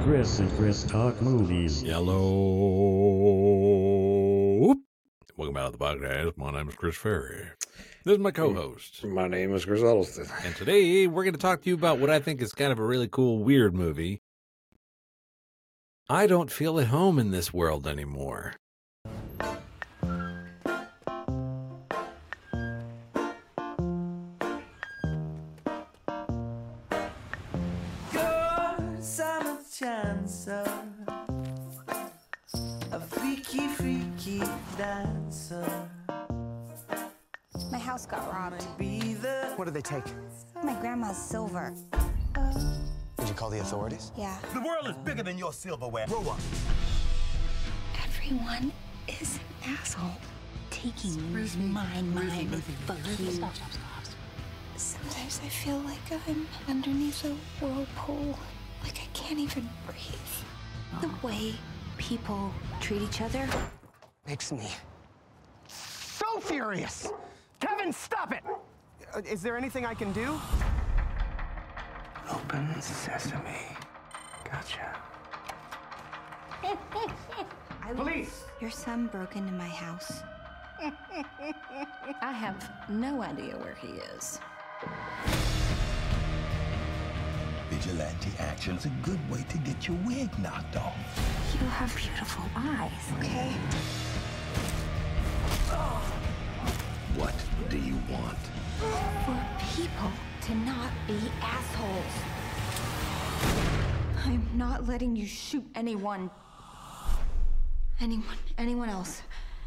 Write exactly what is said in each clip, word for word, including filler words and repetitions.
Chris and Chris Talk Movies. Hello. Welcome out to the podcast. My name is Chris Ferry. This is my co-host. My name is Chris Huddleston. And today we're going to talk to you about what I think is kind of a really cool, weird movie. I don't feel at home in this world anymore. Chancer, a freaky, freaky dancer. My house got robbed. Be the What did they take? My grandma's silver. Did you call the authorities? Yeah. The world is bigger than your silverware. Grow up. Everyone is an asshole. Taking my mind. Stop, stop, stop. Sometimes I feel like I'm underneath a whirlpool. Like I can't even breathe. The way people treat each other Makes me so furious. Kevin, stop it! Uh, is there anything I can do? open sesame. Gotcha. Police! Your son broke into my house. I have no idea where he is. Vigilante action's a good way to get your wig knocked off. You have beautiful eyes, okay? What do you want? For people to not be assholes. I'm not letting you shoot anyone. Anyone, anyone else.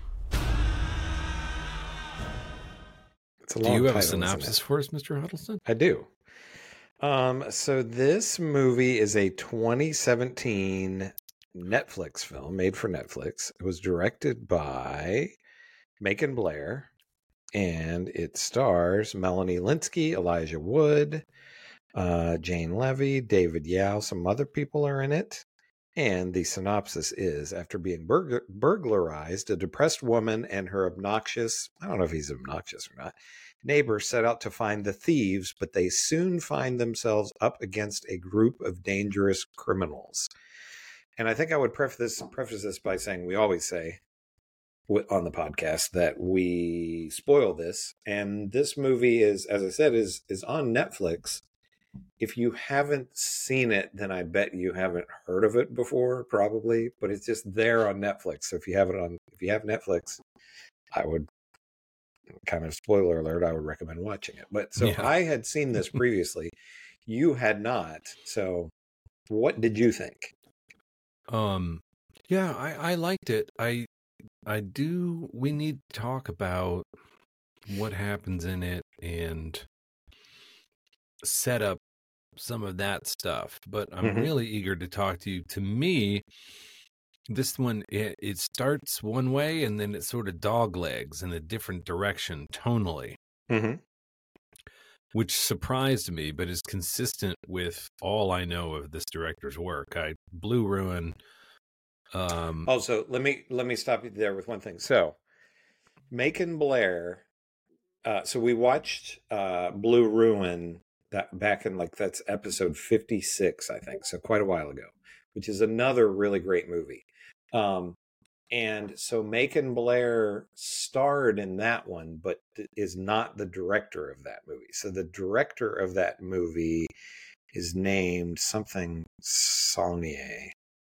It's a Do long you have a title, isn't synopsis it? for us, Mister Huddleston? I do. Um, so this movie is a twenty seventeen Netflix film made for Netflix. It was directed by Macon Blair, and it stars Melanie Linsky, Elijah Wood, uh, Jane Levy, David Yao. Some other people are in it. And the synopsis is, after being burg- burglarized, a depressed woman and her obnoxious, I don't know if he's obnoxious or not, neighbor set out to find the thieves, but they soon find themselves up against a group of dangerous criminals. And I think I would preface this, preface this by saying, we always say on the podcast that we spoil this. And this movie is, as I said, is is on Netflix. If you haven't seen it, then I bet you haven't heard of it before, probably. But it's just there on Netflix. So if you have it on, if you have Netflix, I would kind of spoiler alert. I would recommend watching it. But so Yeah. I had seen this previously. You had not. So what did you think? Um, yeah, I, I liked it. I, I do. We need to talk about what happens in it and set up some of that stuff. But I'm Mhm. really eager to talk to you. To me, this one, it, it starts one way and then it sort of doglegs in a different direction tonally, Mm-hmm. which surprised me, but is consistent with all I know of this director's work. I Blue Ruin. Um, Also, let me let me stop you there with one thing. So, Macon Blair. Uh, so we watched uh, Blue Ruin that back in like that's episode fifty-six, I think. So quite a while ago, which is another really great movie. Um, and so Macon Blair starred in that one, but is not the director of that movie. So the director of that movie is named something Saulnier.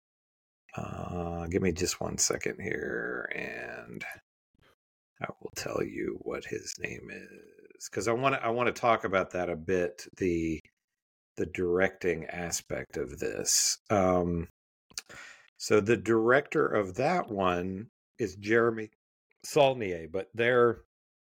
Uh, give me just one second here, and I will tell you what his name is, because I want to I want to talk about that a bit, the the directing aspect of this. Um, so the director of that one is Jeremy Saulnier, but they're,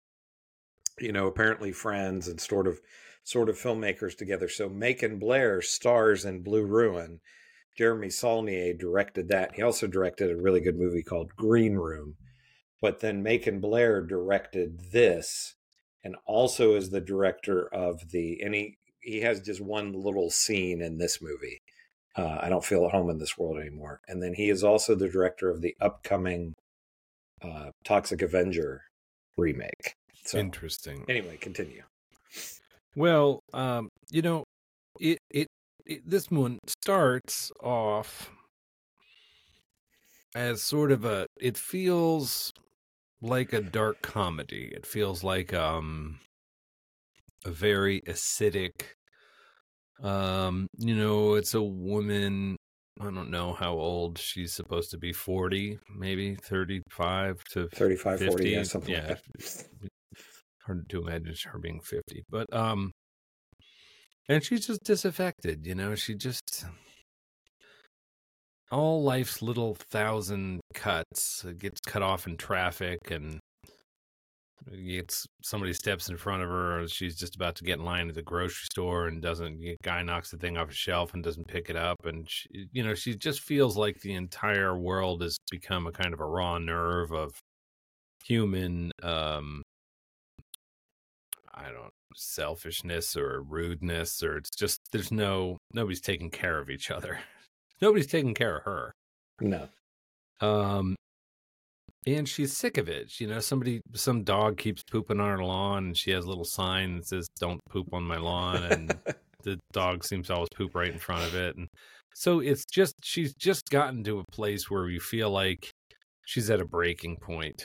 you know, apparently friends and sort of sort of filmmakers together. So Macon Blair stars in Blue Ruin. Jeremy Saulnier directed that. He also directed a really good movie called Green Room. But then Macon Blair directed this, and also is the director of the, and he, he has just one little scene in this movie. Uh, I Don't Feel at Home in This World Anymore. And then he is also the director of the upcoming uh, Toxic Avenger remake. So interesting. anyway, continue. Well, um, you know, it it it, this one starts off as sort of a, it feels like a dark comedy. It feels like um a very acidic, um, you know, it's a woman, I don't know how old she's supposed to be, forty, maybe thirty-five to thirty-five, fifty. forty, yeah, something yeah. like that. Hard to imagine her being fifty, but, um, and she's just disaffected, you know, she just, all life's little thousand cuts, it gets cut off in traffic, and gets, somebody steps in front of her, or she's just about to get in line at the grocery store and doesn't, the guy knocks the thing off a shelf and doesn't pick it up. And, she, you know, she just feels like the entire world has become a kind of a raw nerve of human, um, I don't know, selfishness or rudeness, or it's just, there's no, nobody's taking care of each other. Nobody's taking care of her. No. Um, and she's sick of it. You know, somebody, some dog keeps pooping on her lawn, and she has a little sign that says, "Don't poop on my lawn." And the dog seems to always poop right in front of it. And so it's just, she's just gotten to a place where you feel like she's at a breaking point.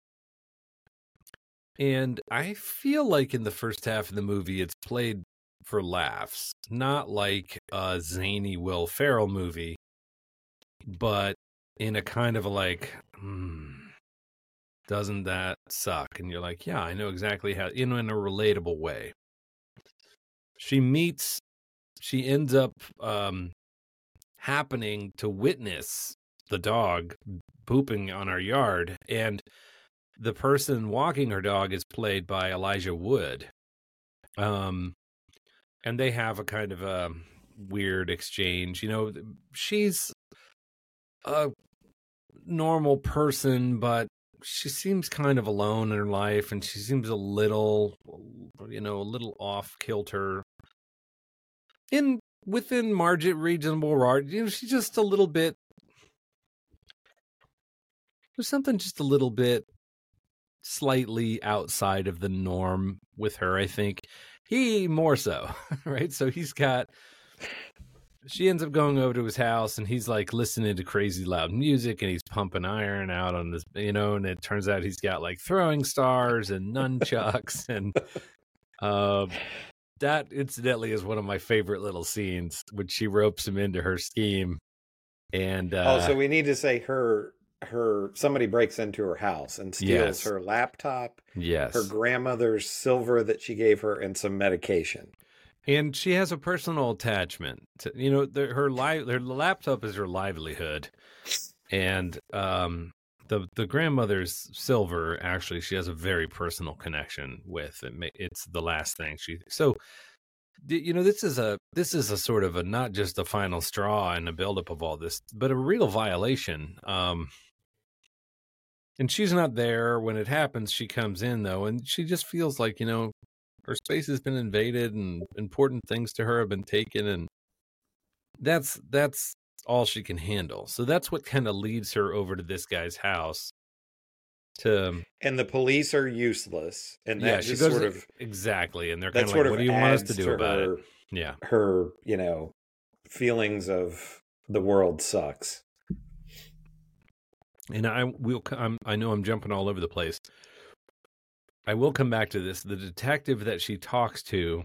And I feel like in the first half of the movie, it's played for laughs, not like a zany Will Ferrell movie, but in a kind of a like, hmm, doesn't that suck? And you're like, yeah, I know exactly how, you know, in a relatable way. She meets, she ends up um, happening to witness the dog pooping on our yard, and the person walking her dog is played by Elijah Wood. Um, and they have a kind of a weird exchange. You know, she's a normal person, but she seems kind of alone in her life, and she seems a little, you know, a little off kilter. In within margin reasonable margin, you know, she's just a little bit. There's something just a little bit slightly outside of the norm with her, I think. He more so, right? So he's got, she ends up going over to his house, and he's like listening to crazy loud music, and he's pumping iron out on this, you know, and it turns out he's got like throwing stars and nunchucks. And uh, that incidentally is one of my favorite little scenes when she ropes him into her scheme. And uh, oh, so we need to say her, her, somebody breaks into her house and steals yes. her laptop, yes, her grandmother's silver that she gave her, and some medication. And she has a personal attachment to, you know, the, her li- her laptop is her livelihood. And um, the the grandmother's silver, actually, she has a very personal connection with. It may, it's the last thing she, so, you know, this is a, this is a sort of a, not just a final straw in the buildup of all this, but a real violation. Um, and she's not there when it happens. She comes in though, and she just feels like, you know, her space has been invaded and important things to her have been taken, and that's that's all she can handle. So that's what kind of leads her over to this guy's house. To and the police are useless, and that yeah, just she goes, sort of exactly, and they're kind of sort like, of "What do you want us to adds do to about her, it?" Yeah, her, you know, feelings of the world sucks. And I will. I'm, I know I'm jumping all over the place. I will come back to this. The detective that she talks to.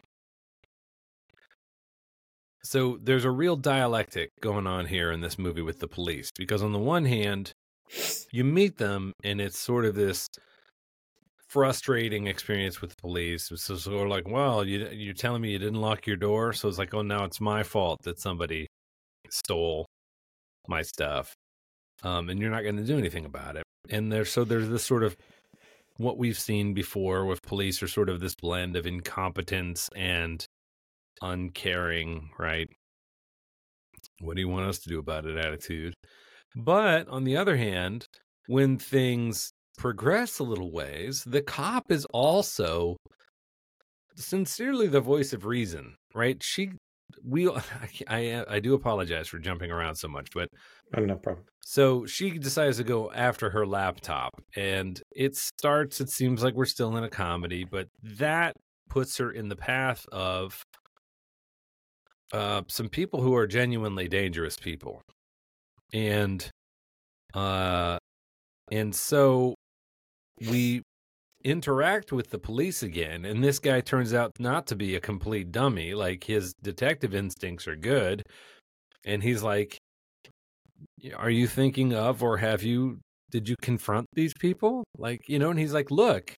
So there's a real dialectic going on here in this movie with the police, because on the one hand, you meet them and it's sort of this frustrating experience with the police. It's sort of like, well, you, you're telling me you didn't lock your door. So it's like, oh, now it's my fault that somebody stole my stuff. Um, and you're not going to do anything about it. And there's, so there's this sort of, what we've seen before with police are sort of this blend of incompetence and uncaring, right? What do you want us to do about it attitude? But on the other hand, when things progress a little ways, the cop is also sincerely the voice of reason, right? She, we, I, I do apologize for jumping around so much, but oh, no problem. So she decides to go after her laptop, and it starts, it seems like we're still in a comedy, but that puts her in the path of uh, some people who are genuinely dangerous people. And uh, and so we interact with the police again, and this guy turns out not to be a complete dummy. Like, his detective instincts are good, and he's like, are you thinking of, or have you, did you confront these people? Like, you know, and he's like, look,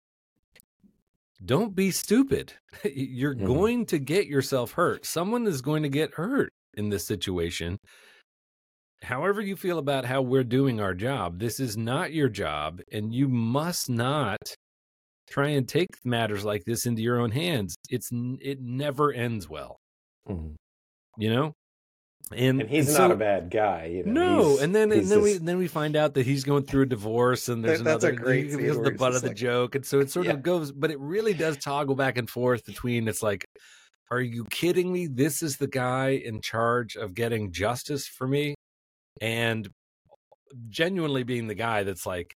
don't be stupid. You're mm-hmm. going to get yourself hurt. Someone is going to get hurt in this situation. However you feel about how we're doing our job, this is not your job, and you must not try and take matters like this into your own hands. It's it never ends well, mm-hmm. you know. And, and he's and not so, a bad guy, you know. No, he's, and then and then just... we then we find out that he's going through a divorce, and there's That's another. A great he was the butt of the like... joke, and so it sort yeah. of goes, but it really does toggle back and forth between. It's like, are you kidding me? This is the guy in charge of getting justice for me. And genuinely being the guy that's like,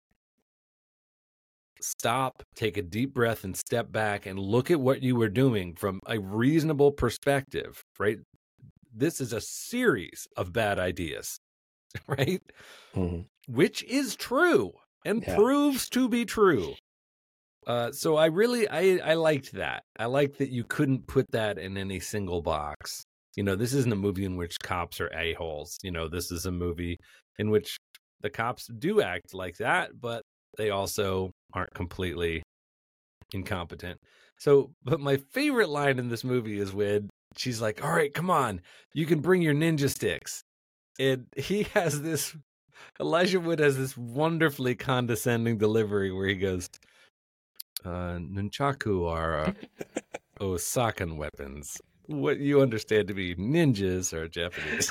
stop, take a deep breath and step back and look at what you were doing from a reasonable perspective, right? This is a series of bad ideas, right? Mm-hmm. Which is true and yeah. proves to be true. Uh, so I really, I, I liked that. I liked that you couldn't put that in any single box. You know, this isn't a movie in which cops are a-holes. You know, this is a movie in which the cops do act like that, but they also aren't completely incompetent. So, but my favorite line in this movie is when she's like, all right, come on, you can bring your ninja sticks. And he has this, Elijah Wood has this wonderfully condescending delivery where he goes, uh, nunchaku are uh, Osakan weapons. What you understand to be ninjas are Japanese.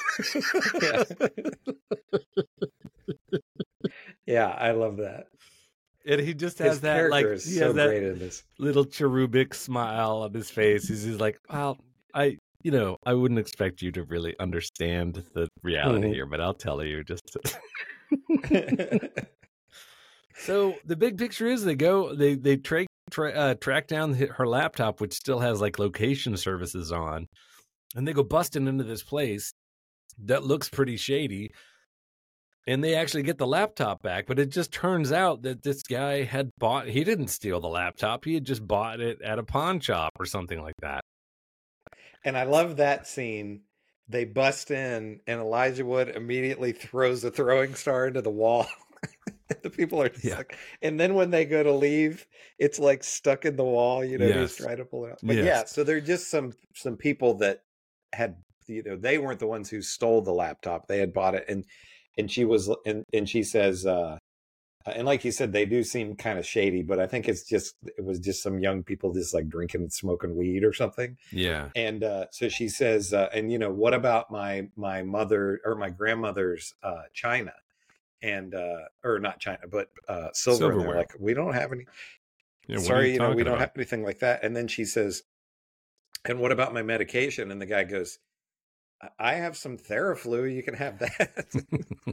yeah. yeah, I love that. And he just has his that like is he so has that great in this. little cherubic smile on his face. He's, he's like, well, I you know, I wouldn't expect you to really understand the reality mm-hmm. here, but I'll tell you just to... So the big picture is they go they they track Tra- uh, track down her laptop, which still has like location services on, and they go busting into this place that looks pretty shady, and they actually get the laptop back. But it just turns out that this guy had bought, he didn't steal the laptop, he had just bought it at a pawn shop or something like that. And I love that scene. They bust in, and Elijah Wood immediately throws the throwing star into the wall. The people are just yeah. like, and then when they go to leave, it's like stuck in the wall, you know, yes. he's trying to pull it out. But yes. yeah, so they're just some some people that had, you know, they weren't the ones who stole the laptop. They had bought it, and and she was and, and she says, uh, and like you said, they do seem kind of shady, but I think it's just it was just some young people just like drinking and smoking weed or something. Yeah. And uh, so she says, uh, and you know, what about my my mother or my grandmother's uh, china? And uh or not China, but uh silver. Silverware. And they're like, we don't have any. Yeah, Sorry, you, you know, we don't about? have anything like that. And then she says, and what about my medication? And the guy goes, I have some Theraflu. You can have that.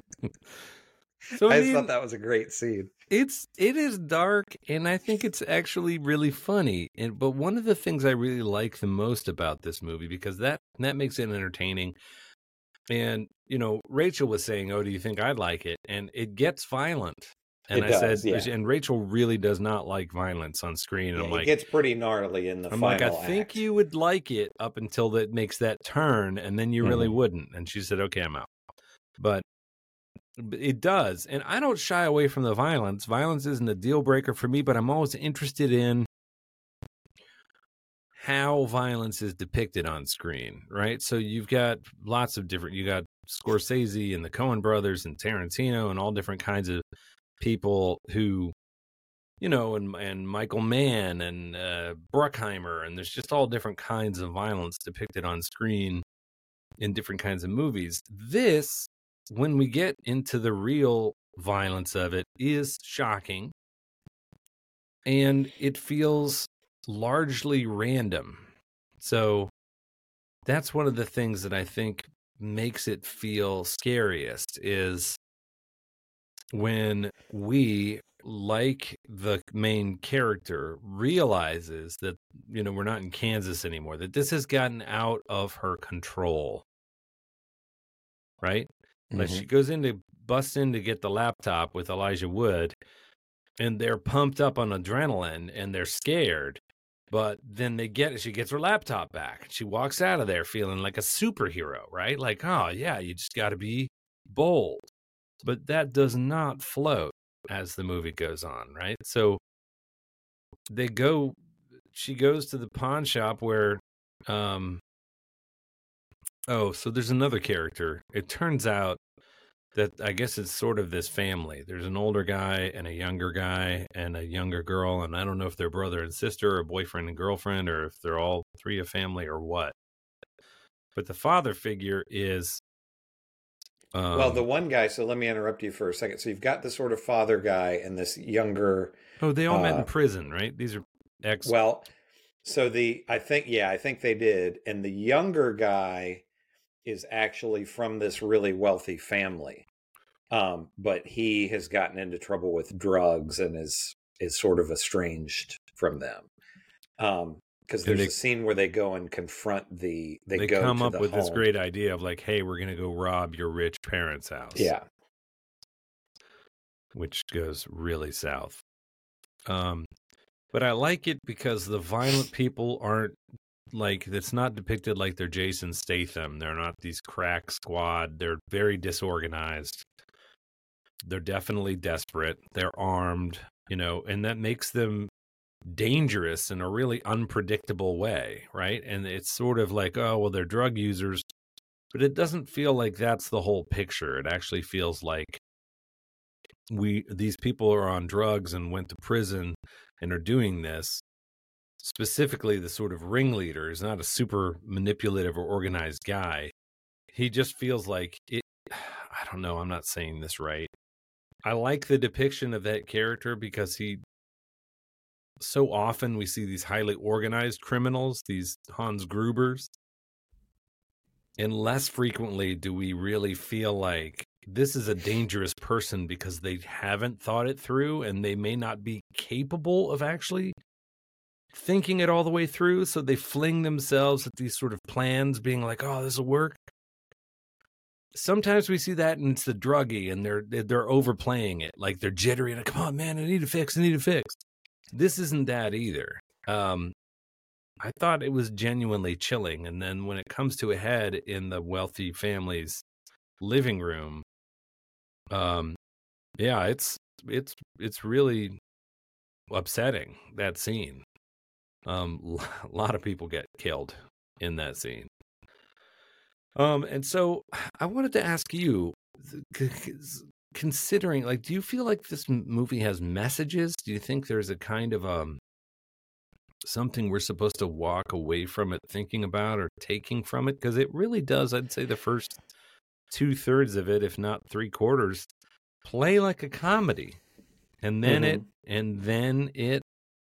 So I, I mean, just thought that was a great scene. It's it is dark, and I think it's actually really funny. And but one of the things I really like the most about this movie, because that that makes it entertaining. And, you know, Rachel was saying, oh, do you think I'd like it? And it gets violent. And it I does, said, yeah. and Rachel really does not like violence on screen. And yeah, I'm like, it gets pretty gnarly in the I'm final like, I think act. you would like it up until it makes that turn, and then you mm-hmm. really wouldn't. And she said, okay, I'm out. But it does. And I don't shy away from the violence. Violence isn't a deal breaker for me, but I'm always interested in how violence is depicted on screen, right? So you've got lots of different, you got Scorsese and the Coen brothers and Tarantino and all different kinds of people who, you know, and and Michael Mann and uh, Bruckheimer, and there's just all different kinds of violence depicted on screen in different kinds of movies. This, when we get into the real violence of it, is shocking, and it feels largely random. So that's one of the things that I think makes it feel scariest, is when we like the main character, realizes that, you know, we're not in Kansas anymore, that this has gotten out of her control. Right? Mm-hmm. Like she goes in to bust in to get the laptop with Elijah Wood, and they're pumped up on adrenaline and they're scared. But then they get she gets her laptop back. She walks out of there feeling like a superhero, right? Like, oh yeah, you just got to be bold. But that does not float as the movie goes on, right? So they go, she goes to the pawn shop where, um, oh, so there's another character. It turns out that I guess it's sort of this family. There's an older guy and a younger guy and a younger girl. And I don't know if they're brother and sister or boyfriend and girlfriend or if they're all three a family or what. But the father figure is... Um, well, the one guy, so let me interrupt you for a second. So you've got the sort of father guy and this younger... Oh, they all uh, met in prison, right? These are ex... Well, so the... I think, yeah, I think they did. And the younger guy is actually from this really wealthy family. Um, but he has gotten into trouble with drugs and is is sort of estranged from them. Um, because there's they, a scene where they go and confront the they, they go come to up the with home. This great idea of like, hey, we're gonna go rob your rich parents' house. Yeah. Which goes really south. Um, but I like it because the violent people aren't like, it's not depicted like they're Jason Statham. They're not these crack squad. They're very disorganized. They're definitely desperate. They're armed, you know, and that makes them dangerous in a really unpredictable way, right? And it's sort of like, oh, well, they're drug users, but it doesn't feel like that's the whole picture. It actually feels like we these people are on drugs and went to prison and are doing this. Specifically, the sort of ringleader is not a super manipulative or organized guy. He just feels like it. I don't know. I'm not saying this right. I like the depiction of that character because he, so often we see these highly organized criminals, these Hans Grubers, and less frequently do we really feel like this is a dangerous person because they haven't thought it through and they may not be capable of actually thinking it all the way through. So they fling themselves at these sort of plans being like, oh, this will work. Sometimes we see that and it's the druggie and they're they're overplaying it, like they're jittery and like, come on, man, I need to fix, I need to fix. This isn't that either. Um, I thought it was genuinely chilling, and then when it comes to a head in the wealthy family's living room, um, yeah, it's it's it's really upsetting, that scene. Um, a lot of people get killed in that scene. Um, and so I wanted to ask you, considering, like, do you feel like this movie has messages? Do you think there's a kind of um something we're supposed to walk away from it thinking about or taking from it? Because it really does, I'd say the first two thirds of it, if not three quarters, play like a comedy. And then mm-hmm. it and then it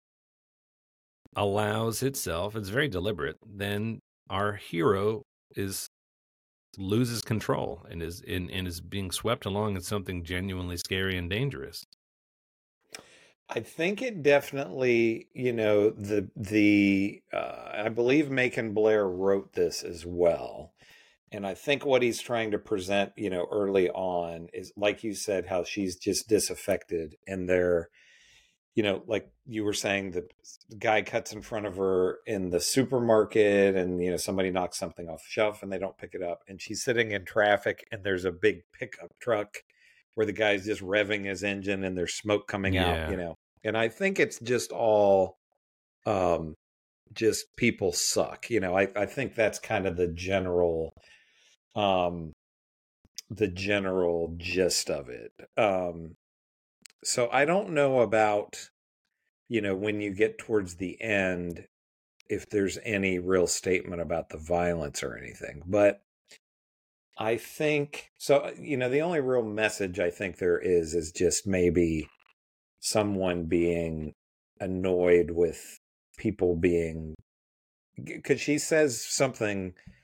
allows itself, it's very deliberate, then our hero is loses control and is in and is being swept along in something genuinely scary and dangerous. I think it definitely, you know, the the uh, I believe Macon Blair wrote this as well. And I think what he's trying to present, you know, early on is, like you said, how she's just disaffected and they're, you know, like you were saying, the guy cuts in front of her in the supermarket and, you know, somebody knocks something off the shelf and they don't pick it up. And she's sitting in traffic and there's a big pickup truck where the guy's just revving his engine and there's smoke coming yeah. out, you know. And I think it's just all um, just people suck. You know, I, I think that's kind of the general, um, the general gist of it. Um, so I don't know about, you know, when you get towards the end, if there's any real statement about the violence or anything. But I think, so, you know, the only real message I think there is, is just maybe someone being annoyed with people being, because she says something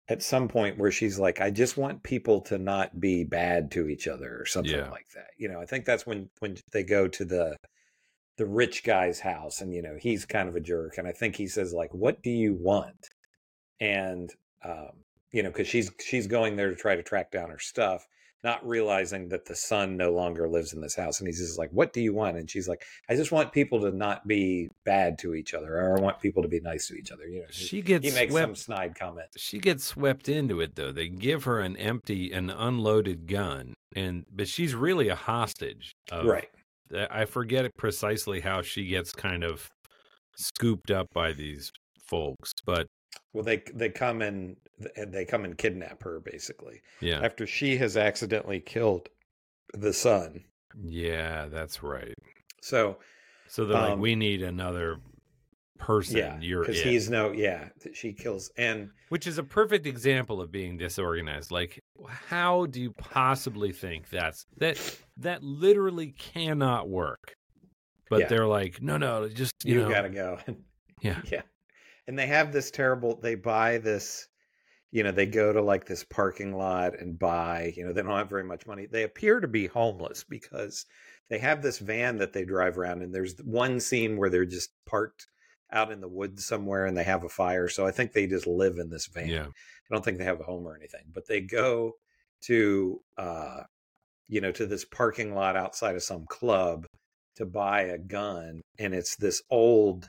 at some point where she's like, I just want people to not be bad to each other or something Yeah. like that. You know, I think that's when when they go to the the rich guy's house, and you know, he's kind of a jerk, and I think he says like, what do you want? And um, you know, because she's she's going there to try to track down her stuff, not realizing that the son no longer lives in this house, and he's just like, what do you want? And she's like, I just want people to not be bad to each other, or I want people to be nice to each other. You know, She he, gets he makes swept- some snide comment. She gets swept into it though. They give her an empty and unloaded gun, and but she's really a hostage. Of, Right. I forget precisely how she gets kind of scooped up by these folks, but Well, they they come and and they come and kidnap her basically yeah, after she has accidentally killed the son. yeah, that's right. So So they're like, Um, we need another person. yeah, You're because it. he's no yeah she kills and Which is a perfect example of being disorganized. Like, how do you possibly think that's that? That literally cannot work. But Yeah. they're like, no, no, just you, you, know, gotta go. yeah, Yeah. And they have this terrible, they buy this, you know, they go to like this parking lot and buy, you know, they don't have very much money. They appear to be homeless because they have this van that they drive around. And there's one scene where they're just parked out in the woods somewhere and they have a fire. So I think they just live in this van. yeah, I don't think they have a home or anything, but they go to, uh, you know, to this parking lot outside of some club to buy a gun. And it's this old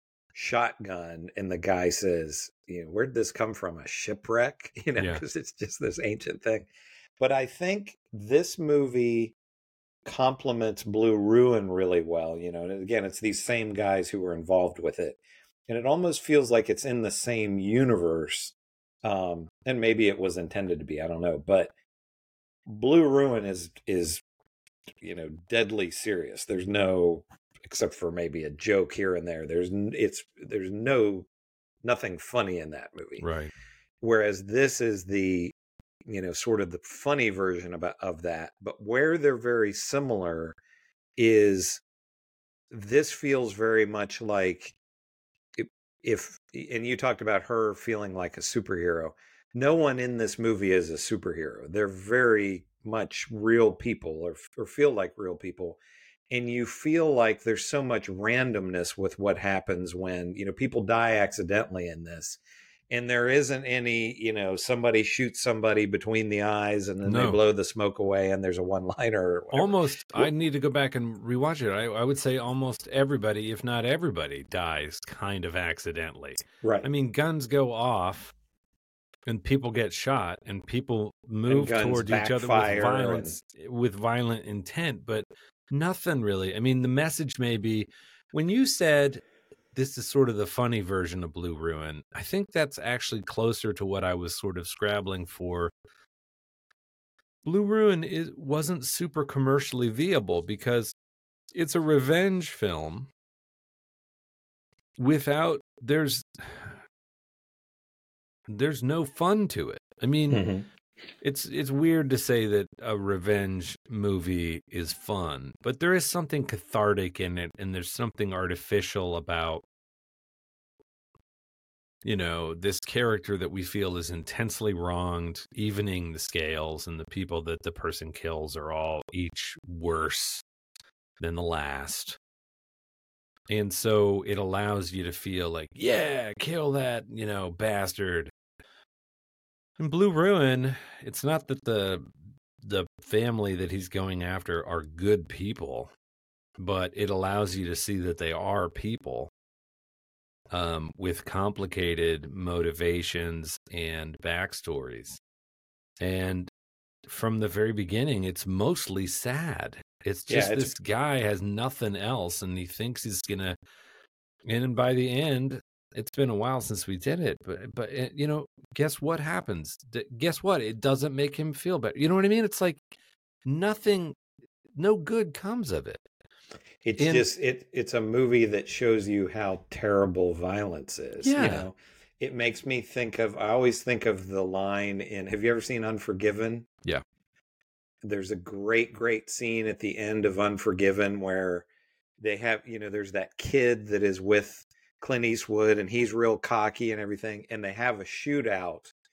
shotgun. And the guy says, you know, where'd this come from? A shipwreck? You know, Yeah. because it's just this ancient thing. But I think this movie complements Blue Ruin really well. You know, and again, it's these same guys who were involved with it. And it almost feels like it's in the same universe. Um, and maybe it was intended to be, I don't know. But Blue Ruin is is you know deadly serious. There's no, except for maybe a joke here and there. There's n- it's there's no nothing funny in that movie. right. Whereas this is the you know sort of the funny version about of that. But where they're very similar is this feels very much like if, if and you talked about her feeling like a superhero. No one in this movie is a superhero. They're very much real people or, or feel like real people. And you feel like there's so much randomness with what happens when, you know, people die accidentally in this. And there isn't any, you know, somebody shoots somebody between the eyes and then No. they blow the smoke away and there's a one-liner or whatever. Almost, I need to go back and rewatch it. I, I would say almost everybody, if not everybody, dies kind of accidentally. Right. I mean, guns go off and people get shot and people move guns toward each other with backfire violence, with violent intent, but nothing really. I mean, the message may be when you said this is sort of the funny version of Blue Ruin, I think that's actually closer to what I was sort of scrabbling for. Blue Ruin is, wasn't super commercially viable because it's a revenge film without, there's, there's no fun to it. I mean, Mhm. it's it's weird to say that a revenge movie is fun, but there is something cathartic in it, and there's something artificial about, you know, this character that we feel is intensely wronged, evening the scales, and the people that the person kills are all each worse than the last. And so it allows you to feel like, yeah, kill that, you know, bastard. In Blue Ruin, it's not that the the family that he's going after are good people, but it allows you to see that they are people um, with complicated motivations and backstories. And from the very beginning, it's mostly sad. It's Yeah, just it's- this guy has nothing else, and he thinks he's gonna. And by the end, it's been a while since we did it, but but uh, you know, guess what happens? D- guess what? It doesn't make him feel better. You know what I mean? It's like nothing, no good comes of it. It's And- just it it's a movie that shows you how terrible violence is. Yeah. You know, it makes me think of I always think of the line in have you ever seen Unforgiven? Yeah. There's a great, great scene at the end of Unforgiven where they have, you know, there's that kid that is with Clint Eastwood and he's real cocky and everything, and they have a shootout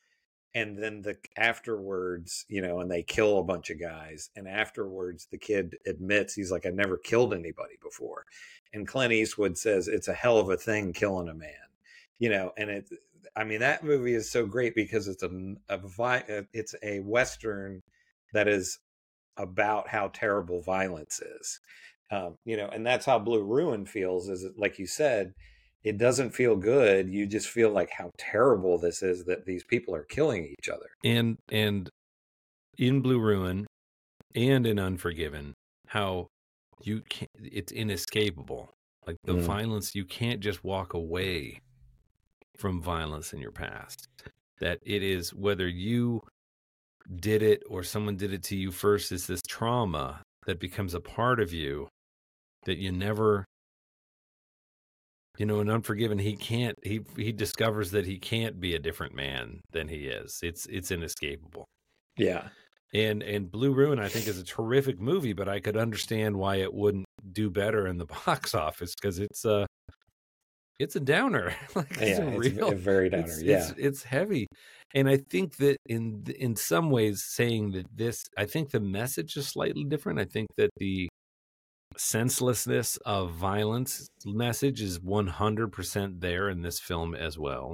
and then the afterwards, you know, and they kill a bunch of guys, and afterwards the kid admits he's like, I never killed anybody before, and Clint Eastwood says it's a hell of a thing killing a man, you know, and it, I mean, that movie is so great because it's a, a it's a Western that is about how terrible violence is, um, you know, and that's how Blue Ruin feels. Is it, like you said, it doesn't feel good. You just feel like how terrible this is that these people are killing each other. And and in Blue Ruin and in Unforgiven, how you can't, it's inescapable. Like the Mm. violence, you can't just walk away from violence in your past. That it is, whether you did it or someone did it to you first, is this trauma that becomes a part of you that you never, you know, in Unforgiven, he can't, he, he discovers that he can't be a different man than he is. It's, it's inescapable. Yeah. And, and Blue Ruin, I think, is a terrific movie, but I could understand why it wouldn't do better in the box office, because it's a, it's a downer. Like, it's Yeah, a it's real, a very downer. It's, yeah. it's, it's heavy. And I think that in, in some ways saying that this, I think the message is slightly different. I think that the senselessness of violence message is one hundred percent there in this film as well.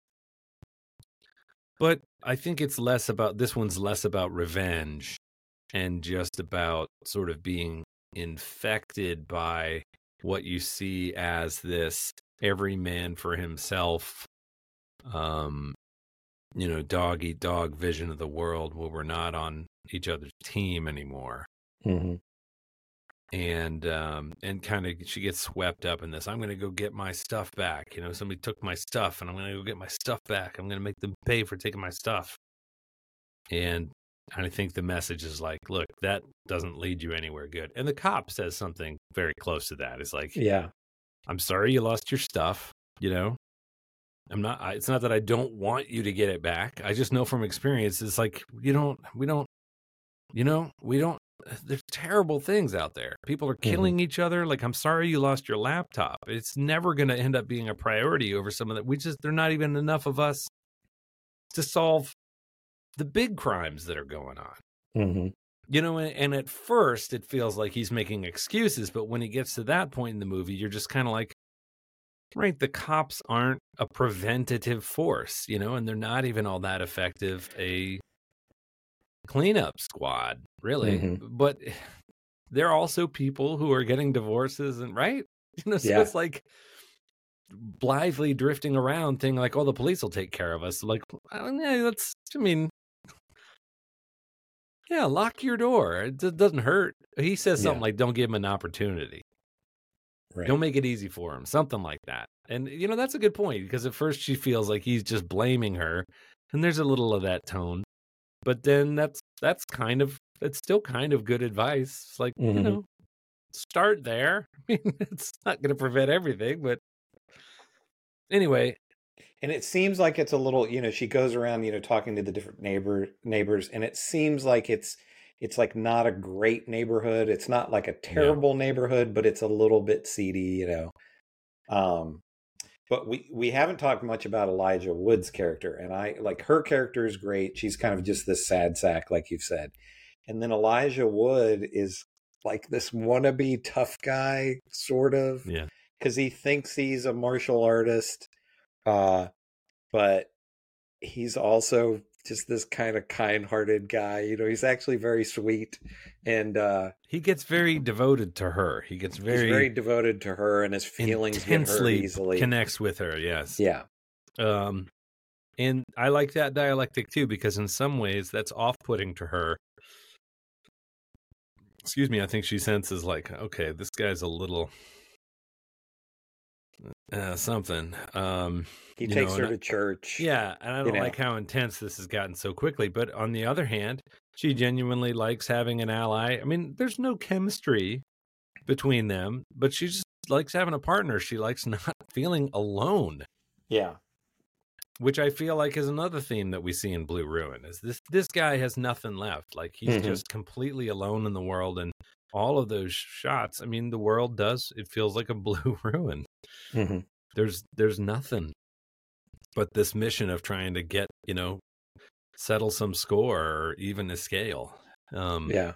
But I think it's less about, this one's less about revenge and just about sort of being infected by what you see as this every man for himself, um, you know, dog eat dog vision of the world, where we're not on each other's team anymore. Mm-hmm. And, um, and kind of, she gets swept up in this. I'm going to go get my stuff back. You know, somebody took my stuff and I'm going to go get my stuff back. I'm going to make them pay for taking my stuff. And I think the message is like, look, that doesn't lead you anywhere good. And the cop says something very close to that. It's like, Yeah. I'm sorry you lost your stuff. You know, I'm not, I, it's not that I don't want you to get it back. I just know from experience, it's like, you don't, we don't, you know, we don't, there's terrible things out there. People are killing Mm-hmm. each other. Like, I'm sorry you lost your laptop. It's never going to end up being a priority over some of that. We just, there are not even enough of us to solve the big crimes that are going on. Mm-hmm. You know, and, and at first it feels like he's making excuses, but when he gets to that point in the movie, you're just kind of like, right, the cops aren't a preventative force, you know, and they're not even all that effective a cleanup squad, really. Mm-hmm. But they're also people who are getting divorces, and right, you know, so Yeah. it's like blithely drifting around thinking like, oh, the police will take care of us. Like, I don't know, that's, I mean, yeah, lock your door. It d- doesn't hurt. He says something Yeah. like, don't give him an opportunity. Right. Don't make it easy for him. Something like that. And, you know, that's a good point, because at first she feels like he's just blaming her. And there's a little of that tone. But then that's that's kind of, it's still kind of good advice. It's like, you Mhm. know, start there. I mean, it's not going to prevent everything. But anyway, And it seems like it's a little, you know, she goes around, you know, talking to the different neighbor neighbors, and it seems like it's it's like not a great neighborhood. It's not like a terrible neighborhood, but it's a little bit seedy, you know. Um, but we we haven't talked much about Elijah Wood's character, and I like her character is great. She's kind of just this sad sack, like you've said. And then Elijah Wood is like this wannabe tough guy, sort of, yeah. because he thinks he's a martial artist. Uh, but he's also just this kind of kind-hearted guy. You know, he's actually very sweet, and uh, He gets very devoted to her. He gets very, he's very devoted to her, and his feelings get hurt intensely easily. connects with her. Yes. Yeah, Um, and I like that dialectic too, because in some ways that's off-putting to her. Excuse me. I think she senses like, okay, this guy's a little uh, something. Um, he you takes know, her and to I- church. yeah, and I you don't know. like how intense this has gotten so quickly. But on the other hand, she genuinely likes having an ally. I mean, there's no chemistry between them, but she just likes having a partner. She likes not feeling alone, yeah, which I feel like is another theme that we see in Blue Ruin. Is this this guy has nothing left? Like he's Mhm. just completely alone in the world, and all of those shots. I mean, the world does. It feels like a Blue Ruin. Mhm. There's there's nothing but this mission of trying to get, you know, settle some score or even a scale. Um, Yeah.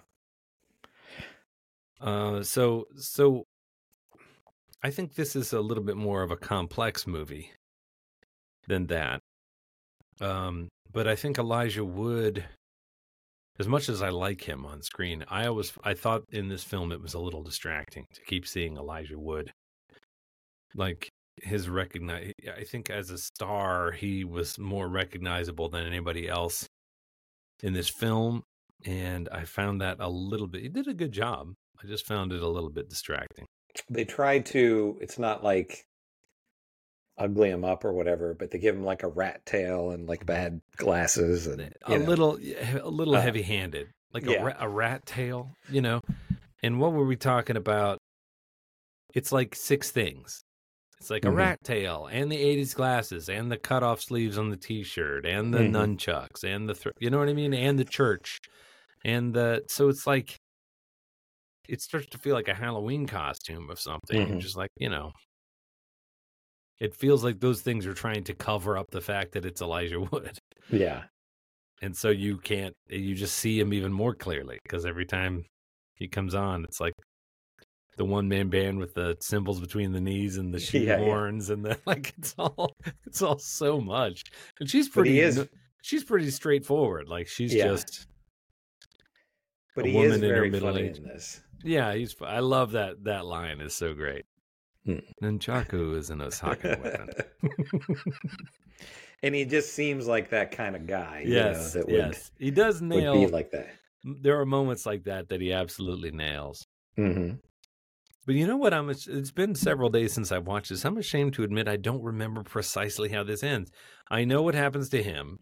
Uh, so so I think this is a little bit more of a complex movie than that. Um, but I think Elijah Wood, as much as I like him on screen, I always I thought in this film it was a little distracting to keep seeing Elijah Wood. Like his recognize, I think as a star, he was more recognizable than anybody else in this film, and I found that a little bit. He did a good job. I just found it a little bit distracting. They tried to, it's not like ugly him up or whatever, but they give him like a rat tail and like bad glasses and a know. little, a little Uh, heavy-handed, like yeah. a, ra- a rat tail, you know. And what were we talking about? It's like six things. It's like Mhm. a rat tail and the eighties glasses and the cutoff sleeves on the T-shirt and the Mhm. nunchucks and the, th- you know what I mean? And the church. And the, so it's like, it starts to feel like a Halloween costume of something. Mhm. You're just like, you know, it feels like those things are trying to cover up the fact that it's Elijah Wood. Yeah. And so you can't, you just see him even more clearly because every time he comes on, it's like the one man band with the cymbals between the knees and the shoe Yeah, yeah. horns and the, like, it's all, it's all so much. And she's But he pretty, is- she's pretty straightforward. Like she's Yeah. just, But a he woman is in her very middle funny age. in this. yeah, he's, I love that, that line is so great. Hmm. Nunchaku is an Osaka weapon. And he just seems like that kind of guy. Yes, you know, that would, yes. He does would nail, be like that. there are moments like that that he absolutely nails. Mm-hmm. But you know what? I'm. It's been several days since I've watched this. I'm ashamed to admit I don't remember precisely how this ends. I know what happens to him,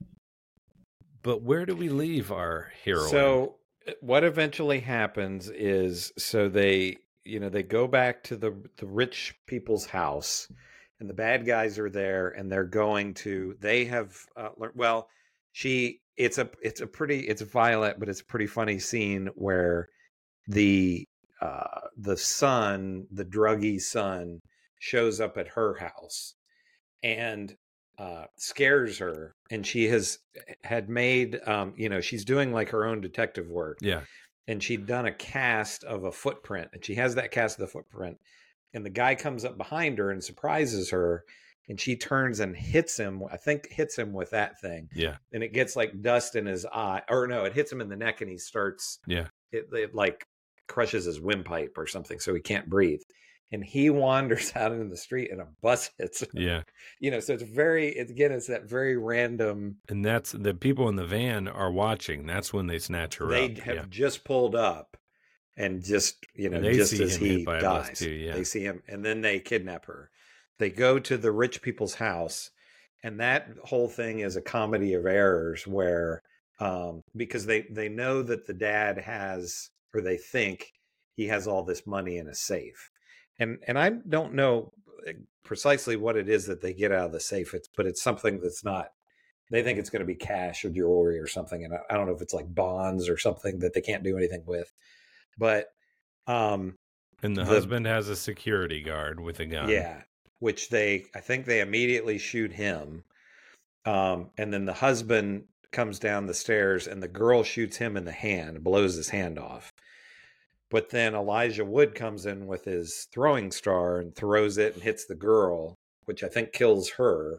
but where do we leave our hero? So what eventually happens is, so they, you know, they go back to the the rich people's house, and the bad guys are there, and they're going to. They have uh, learned. Well, she. It's a. It's a pretty. It's violent, but it's a pretty funny scene where the uh, the son, the druggy son, shows up at her house, and uh, scares her, and she has had made, um, you know, she's doing like her own detective work, Yeah, and she'd done a cast of a footprint, and she has that cast of the footprint, and the guy comes up behind her and surprises her, and she turns and hits him. I think hits him with that thing, yeah, and it gets like dust in his eye, or no, it hits him in the neck, and he starts, yeah. it, it like crushes his windpipe or something, so he can't breathe. And he wanders out into the street, and a bus hits him. Yeah. You know, so it's very, it's, again, it's that very random. And that's the people in the van are watching. That's when they snatch her They up. have Yeah. just pulled up, and just, you know, And they just see as him hit he by a bus dies, too, yeah. they see him, and then they kidnap her. They go to the rich people's house, and that whole thing is a comedy of errors where, um, because they, they know that the dad has, or they think he has all this money in a safe. And and I don't know precisely what it is that they get out of the safe. It's but it's something that's not. They think it's going to be cash or jewelry or something, and I, I don't know if it's like bonds or something that they can't do anything with. But um, And the, the- husband has a security guard with a gun. yeah, which they I think they immediately shoot him, um, and then the husband comes down the stairs, and the girl shoots him in the hand, blows his hand off. But then Elijah Wood comes in with his throwing star and throws it and hits the girl, which I think kills her.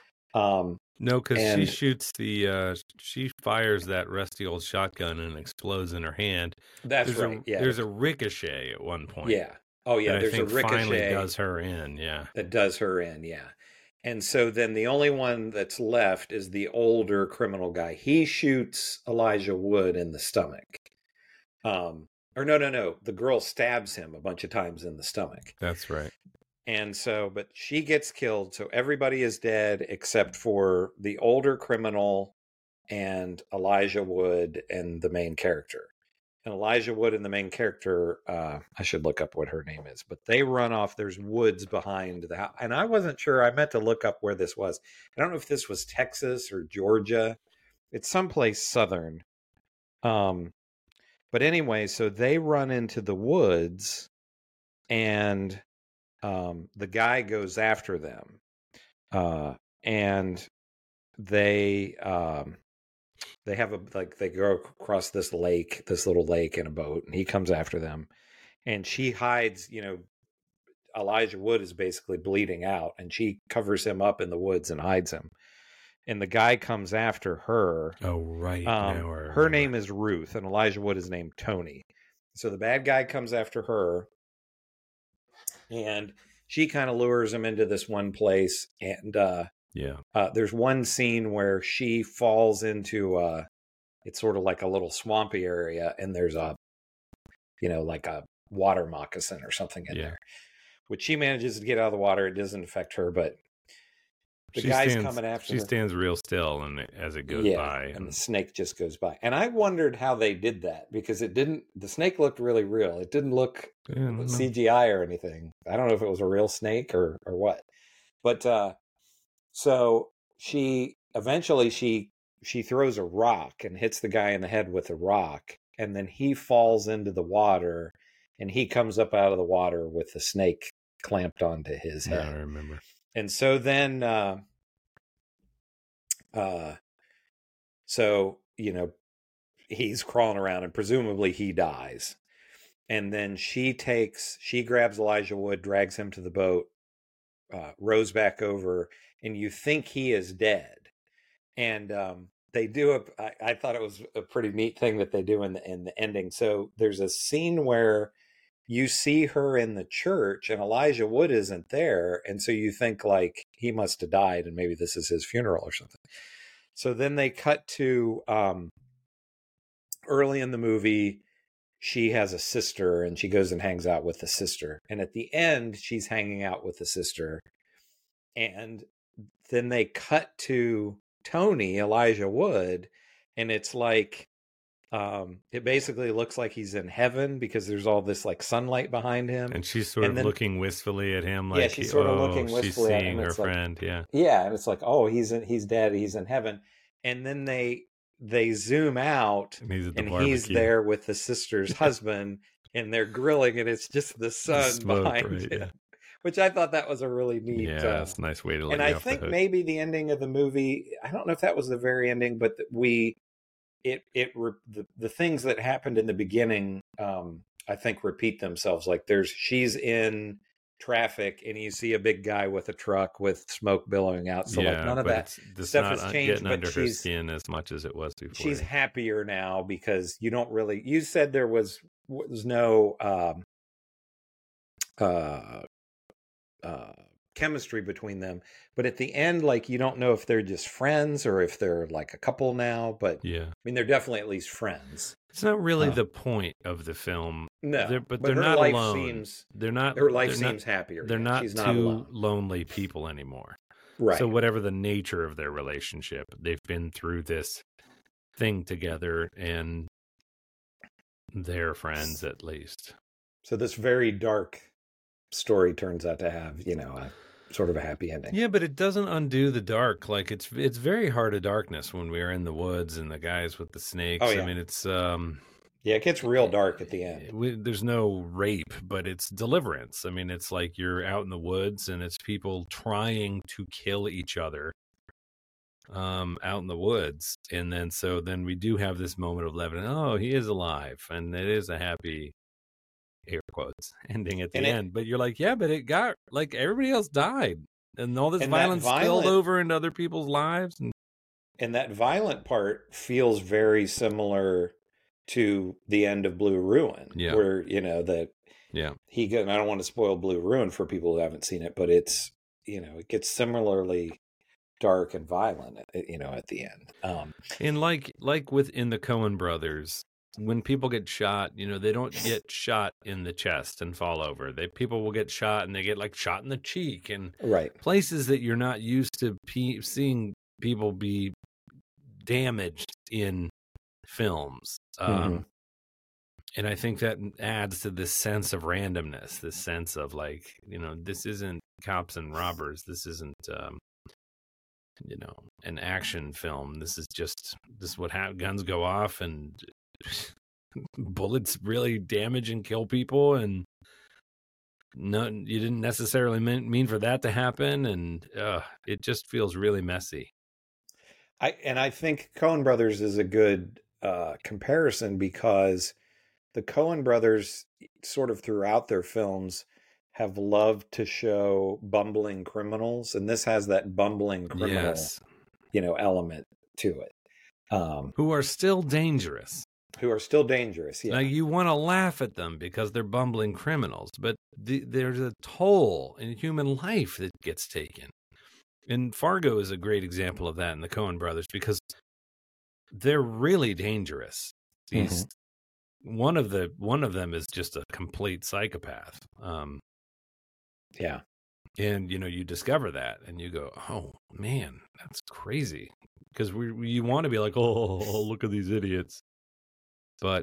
Um, No, because she And- shoots the, uh, she fires that rusty old shotgun and it explodes in her hand. that's there's right. A, yeah. There's a ricochet at one point. yeah. Oh, yeah. that There's I think a ricochet finally does her in. Yeah. that does her in. Yeah. And so then the only one that's left is the older criminal guy. He shoots Elijah Wood in the stomach. Um, or no, no, no. The girl stabs him a bunch of times in the stomach. That's right. And so, but she gets killed. So everybody is dead except for the older criminal and Elijah Wood and the main character. And Elijah Wood and the main character, uh, I should look up what her name is, but they run off. There's woods behind the house. And I wasn't sure. I meant to look up where this was. I don't know if this was Texas or Georgia. It's someplace southern. Um, but anyway, so they run into the woods, and um, the guy goes after them, uh, and they um, they have a like they go across this lake, this little lake in a boat, and he comes after them, and she hides. You know, Elijah Wood is basically bleeding out, and she covers him up in the woods and hides him. And the guy comes after her. Oh, right. Um, now I her remember. name is Ruth, and Elijah Wood is named Tony. So the bad guy comes after her, and she kind of lures him into this one place. And uh, Yeah. uh, there's one scene where she falls into uh, it's sort of like a little swampy area, and there's a, you know, like a water moccasin or something in Yeah. there, which she manages to get out of the water. It doesn't affect her, but the She guy's stands, coming after She her. stands real still, and it- as it goes yeah, by, and and the snake just goes by. And I wondered how they did that, because it didn't. The snake looked really real. It didn't look Yeah, I don't know. C G I or anything. I don't know if it was a real snake or or what. But uh, so she eventually she she throws a rock and hits the guy in the head with a rock, and then he falls into the water, and he comes up out of the water with the snake clamped onto his Now head. I remember. And so then, uh, uh, so, you know, he's crawling around, and presumably he dies. And then she takes, she grabs Elijah Wood, drags him to the boat, uh, rows back over, and you think he is dead. And um, they do a, I, I thought it was a pretty neat thing that they do in the, in the ending. So there's a scene where you see her in the church, and Elijah Wood isn't there. And so you think like he must have died, and maybe this is his funeral or something. So then they cut to um, early in the movie, she has a sister, and she goes and hangs out with the sister. And at the end, she's hanging out with the sister. And then they cut to Tony, Elijah Wood, and it's like, um, it basically looks like he's in heaven, because there's all this like sunlight behind him. And she's sort And of then- looking wistfully at him, like, Yeah, she's sort of oh, looking she's wistfully at him. seeing her It's like- friend. Yeah. Yeah, and it's like, oh, he's in, he's dead, he's in heaven. And then they they zoom out, And he's at the and barbecue. he's there with the sister's husband, and they're grilling, and it's just the sun smoke, behind right, him. yeah. Which I thought that was a really neat. Yeah, uh, it's a nice way to let and you I off the think hook. maybe the ending of the movie, I don't know if that was the very ending, but we, it it re, the the things that happened in the beginning, um, I think repeat themselves. Like there's she's in traffic, and you see a big guy with a truck with smoke billowing out. So yeah, like none of but that it's, it's stuff not has un- changed, getting but under her she's- skin as much as it was before. she's happier now, because you don't really. You said there was was no um, uh, uh, chemistry between them, but at the end, like you don't know if they're just friends or if they're like a couple now. But yeah. I mean, they're definitely at least friends. It's not really Huh. the point of the film. No, They're- but, but they're her not life alone. seems- they're not. Her life they're not- seems happier. They're yeah. not She's two not alone. lonely people anymore. Right. So whatever the nature of their relationship, they've been through this thing together, and they're friends at least. So this very dark story turns out to have, you know, a sort of a happy ending. Yeah, but it doesn't undo the dark. Like it's it's very hard of darkness when we are in the woods and the guys with the snakes. Oh, yeah. I mean, it's um, Yeah, it gets real dark at the end. we, there's no rape, but it's deliverance. I mean, it's like you're out in the woods and it's people trying to kill each other um out in the woods, and then so then we do have this moment of levity. Oh, he is alive, and it is a happy, air quotes, ending at the And it- end. But you're like, yeah, but it got like everybody else died, and all this And that violence spilled violent- over into other people's lives. And And that violent part feels very similar to the end of Blue Ruin, Yeah. where, you know, that yeah, he got, and I don't want to spoil Blue Ruin for people who haven't seen it, but it's, you know, it gets similarly dark and violent, you know, at the end. Um, and like like within the Coen brothers, when people get shot, you know, they don't get shot in the chest and fall over. They people will get shot and they get like shot in the cheek, and right. places that you're not used to pe- seeing people be damaged in films. Um, Mhm. And I think that adds to this sense of randomness, this sense of like, you know, this isn't cops and robbers. This isn't, um, you know, an action film. This is just, this is what ha- guns go off and bullets really damage and kill people. And no, you didn't necessarily mean, mean for that to happen. And uh, it just feels really messy. I and I think Coen Brothers is a good uh, comparison because the Coen Brothers, sort of throughout their films, have loved to show bumbling criminals, and this has that bumbling criminal, Yes. you know, element to it. Um, Who are still dangerous. who are still dangerous. Yeah, Now, you want to laugh at them because they're bumbling criminals, but the, there's a toll in human life that gets taken. And Fargo is a great example of that in the Coen brothers because they're really dangerous. These one of the one of them is just a complete psychopath. Um, yeah, and you know, you discover that and you go, "Oh man, that's crazy." Because we, we you want to be like, "Oh, oh, look at these idiots." But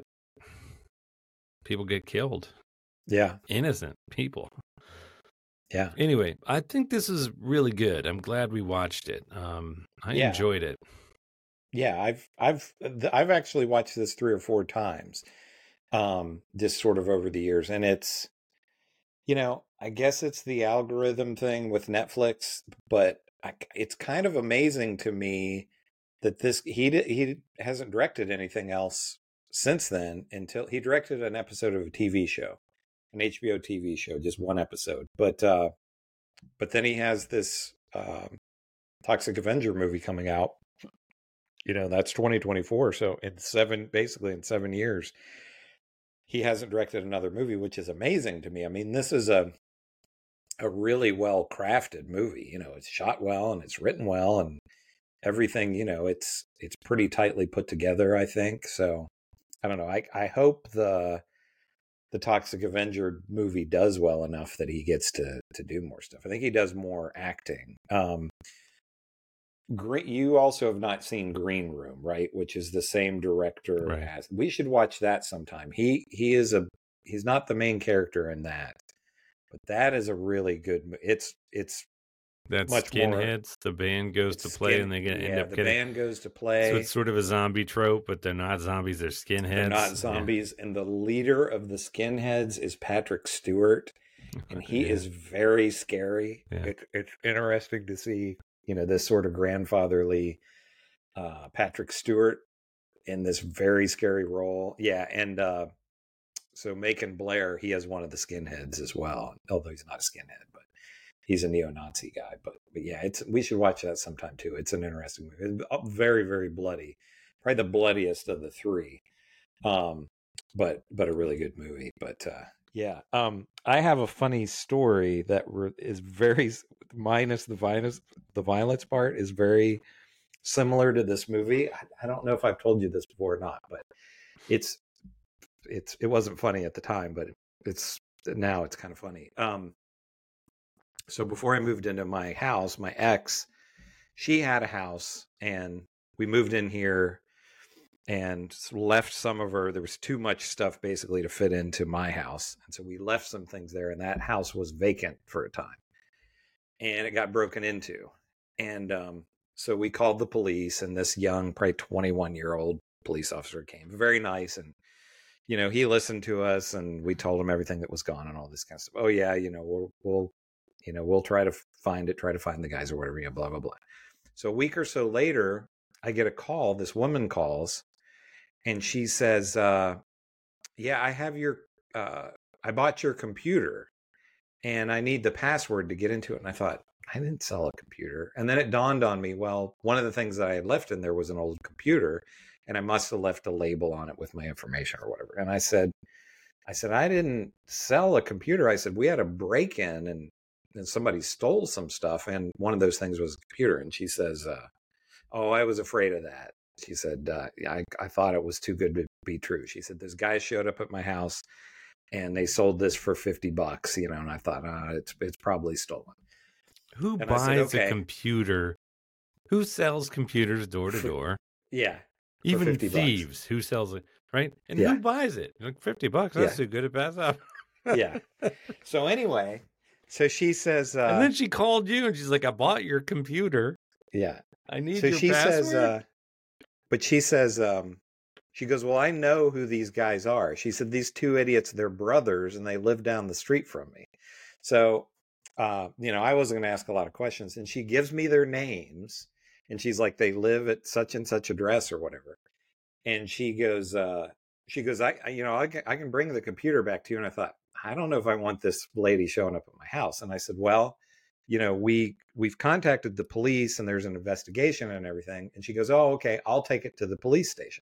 people get killed. yeah, Innocent people. yeah. Anyway, I think this is really good. I'm glad we watched it. Um, I Yeah. enjoyed it. Yeah, I've I've I've actually watched this three or four times, um, just sort of over the years, and it's, you know, I guess it's the algorithm thing with Netflix, but I, it's kind of amazing to me that this he di- he hasn't directed anything else since then until he directed an episode of a T V show, an H B O T V show, just one episode, but uh, but then he has this um, Toxic Avenger movie coming out. You know, that's twenty twenty-four. So in seven, basically in seven years, he hasn't directed another movie, which is amazing to me. I mean, this is a a really well crafted movie. You know, it's shot well and it's written well and everything. You know, it's it's pretty tightly put together, I think. So I don't know. I I hope the the Toxic Avenger movie does well enough that he gets to to do more stuff. I think he does more acting. Um, Green, you also have not seen Green Room, right? Which is the same director Right. as. We should watch that sometime. He he is a he's not the main character in that, but that is a really good. mo- It's it's That's much more- Skinheads. The band goes to it's play skin- and they get, yeah, end up the getting. band goes to So play. it's sort of a zombie trope, but they're not zombies. They're skinheads. They're not Yeah. zombies, and the leader of the skinheads is Patrick Stewart, and he Yeah. is very scary. Yeah. It, it's interesting to see, you know, this sort of grandfatherly uh, Patrick Stewart in this very scary role. Yeah, and uh, so Macon Blair, he has one of the skinheads as well, although he's not a skinhead, but he's a neo-Nazi guy. But but yeah, it's we should watch that sometime too. It's an interesting movie. It's very very bloody, probably the bloodiest of the three. Um, but but a really good movie. But uh, yeah, um, I have a funny story that re- is very minus the violence. The violence part is very similar to this movie. I, I don't know if I've told you this before or not, but it's it's it wasn't funny at the time, but it's now it's kind of funny. Um, so before I moved into my house, my ex, she had a house, and we moved in here and left some of her. There was too much stuff basically to fit into my house, and so we left some things there, and that house was vacant for a time, and it got broken into, and um, so we called the police, and this young, probably twenty-one year old police officer came, very nice, and you know, he listened to us, and we told him everything that was gone and all this kind of stuff. Oh yeah, you know, we'll, we'll, you know, we'll try to find it, try to find the guys or whatever. Yeah, blah blah blah. So a week or so later, I get a call. This woman calls, and she says, uh, "Yeah, I have your, uh, I bought your computer, and I need the password to get into it." And I thought, I didn't sell a computer. And then it dawned on me, well, one of the things that I had left in there was an old computer, and I must have left a label on it with my information or whatever. And I said, I said, I didn't sell a computer. I said, we had a break-in, and, and somebody stole some stuff, and one of those things was a computer. And she says, uh, oh, I was afraid of that. She said, uh, I, I thought it was too good to be true. She said, those guys showed up at my house, and they sold this for fifty bucks, you know, and I thought, uh, it's it's probably stolen. Who And I said, buys okay. a computer? Who sells computers door to door? Yeah. Even fifty bucks. thieves. Who sells it? Right? And Yeah. who buys it? Like fifty bucks. That's Yeah. too good to pass up. Yeah. So anyway, so she says, uh, and then she called you and she's like, I bought your computer. yeah. I need So your she password. says, uh, but she says, um, she goes, well, I know who these guys are. She said, these two idiots, they're brothers, and they live down the street from me. So, uh, you know, I wasn't going to ask a lot of questions, and she gives me their names, And she's like, they live at such and such address or whatever. And she goes, uh, she goes, I, I you know, I can, I can bring the computer back to you. And I thought, I don't know if I want this lady showing up at my house. And I said, well, you know, we, we've contacted the police and there's an investigation and everything. And she goes, oh, okay, I'll take it to the police station.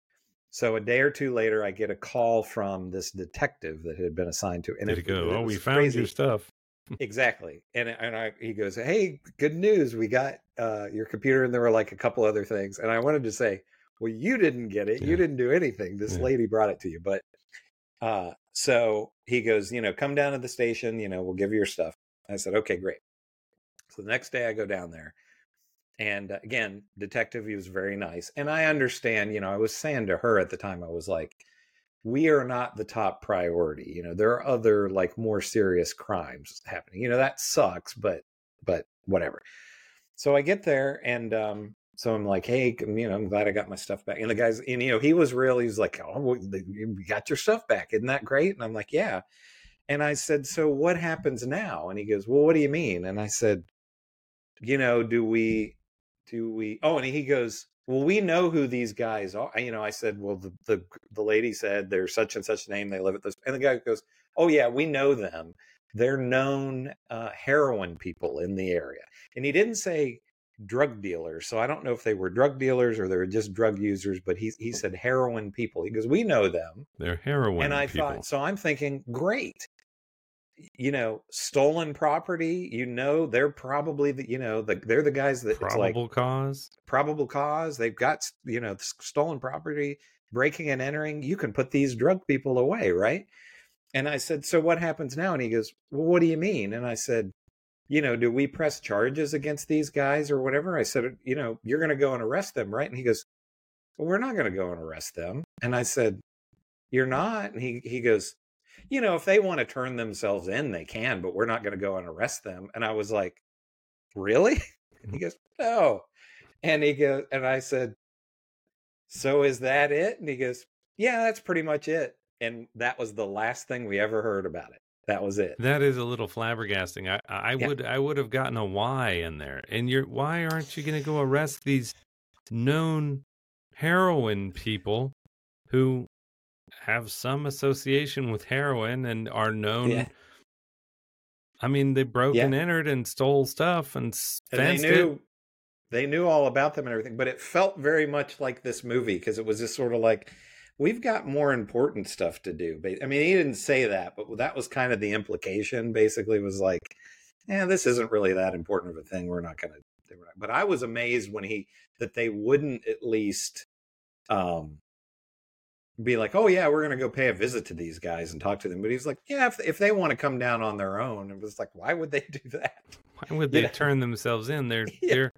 So a day or two later, I get a call from this detective that had been assigned to. And Did it, it go, it oh, we was found crazy. your stuff. Exactly. And and I, he goes, hey, good news. We got uh, your computer. And there were like a couple other things. And I wanted to say, well, you didn't get it. Yeah. You didn't do anything. This Yeah. lady brought it to you. But uh, so he goes, you know, come down to the station. You know, we'll give you your stuff. I said, okay, great. So the next day I go down there. And uh, again, detective, he was very nice. And I understand, you know, I was saying to her at the time, I was like, we are not the top priority. You know, there are other like more serious crimes happening. You know, that sucks, but but whatever. So I get there and um, so I'm like, hey, you know, I'm glad I got my stuff back. And the guy's, and you know, he was really, he's like, oh, well, you got your stuff back. Isn't that great? And I'm like, yeah. And I said, so what happens now? And he goes, well, what do you mean? And I said, you know, do we, do we, oh, and he goes, well, we know who these guys are. You know, I said, well, the, the, the lady said they're such and such name. They live at this. And the guy goes, oh yeah, we know them. They're known uh, heroin people in the area. And he didn't say drug dealers. So I don't know if they were drug dealers or they were just drug users, but he, he said heroin people. He goes, we know them. They're heroin And I people. thought, so I'm thinking, great. You know, stolen property, you know, they're probably the, you know, the, they're the guys that Probable it's like cause. probable cause. They've got, you know, stolen property, breaking and entering. You can put these drug people away, right? And I said, so what happens now? And he goes, well, what do you mean? And I said, you know, do we press charges against these guys or whatever? I said, you know, you're going to go and arrest them, right? And he goes, well, we're not going to go and arrest them. And I said, you're not? And he, he goes, you know, if they want to turn themselves in, they can, but we're not going to go and arrest them. And I was like, really? And he goes, no. And he goes, and I said, so is that it? And he goes, yeah, that's pretty much it. And that was the last thing we ever heard about it. That was it. That is a little flabbergasting. I, I Yeah. would I would have gotten a why in there. And you're why aren't you going to go arrest these known heroin people who have some association with heroin and are known? Yeah. I mean, they broke Yeah. and entered and stole stuff and s- And they fenced knew it. they knew all about them and everything, but it felt very much like this movie because it was just sort of like, we've got more important stuff to do. Ba- I mean, he didn't say that, but that was kind of the implication. Basically, was like, yeah, this isn't really that important of a thing. We're not going to. But I was amazed when he that they wouldn't at least um, be like, oh yeah, we're going to go pay a visit to these guys and talk to them. But he's like, yeah, if if they want to come down on their own, it was like, why would they do that? Why would they Yeah. turn themselves in? They're Yeah. they're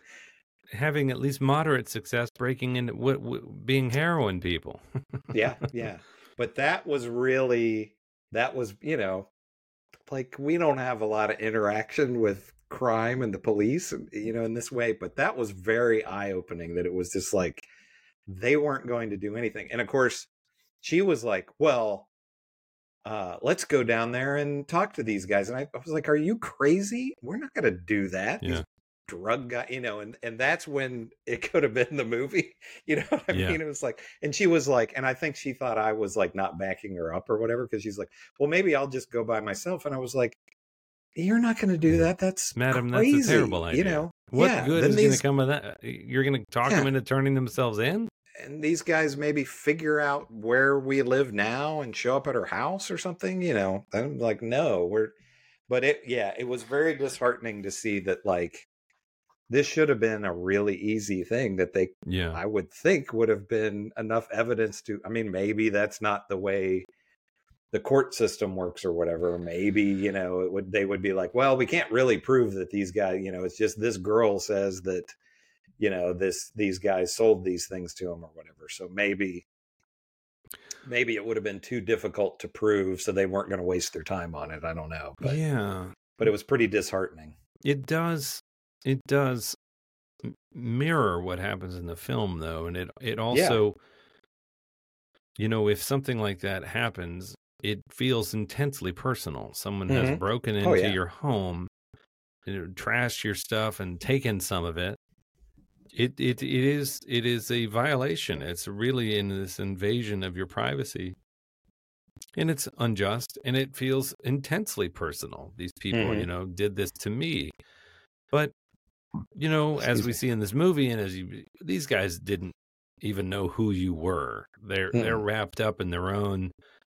having at least moderate success breaking into what, what being heroin people. Yeah, yeah. But that was really that was, you know, like we don't have a lot of interaction with crime and the police, and you know, in this way. But that was very eye-opening that it was just like they weren't going to do anything. And of course, she was like, well, uh, let's go down there and talk to these guys. And I, I was like, are you crazy? We're not going to do that. Yeah. These drug guy, you know, and, and that's when it could have been the movie. You know what I Yeah. mean? It was like, and she was like, and I think she thought I was like not backing her up or whatever, because she's like, well, maybe I'll just go by myself. And I was like, you're not going to do that. That's Madam, crazy. that's a terrible idea. You know, What yeah, good then is going these- to come of that? You're going to talk Yeah. them into turning themselves in? and these guys maybe figure out where we live now and show up at her house or something, you know. I'm like, no, we're but it yeah, it was very disheartening to see that like this should have been a really easy thing that they Yeah. I would think would have been enough evidence to I mean, maybe that's not the way the court system works or whatever. Maybe, you know, it would they would be like, well, we can't really prove that these guys, you know, it's just this girl says that you know, this, these guys sold these things to him or whatever. So maybe, maybe it would have been too difficult to prove. So they weren't going to waste their time on it. I don't know. But, Yeah. but it was pretty disheartening. It does. It does m- mirror what happens in the film, though, and it it also, you know, if something like that happens, it feels intensely personal. Someone has Mhm. broken into Oh, yeah. your home, you know, trashed your stuff, and taken some of it, It it it is it is a violation. It's really in this invasion of your privacy. And it's unjust, and it feels intensely personal. These people, Mhm. you know, did this to me. But, you know, as Excuse we me. see in this movie, and as you, these guys didn't even know who you were. They're they're Mm-mm. wrapped up in their own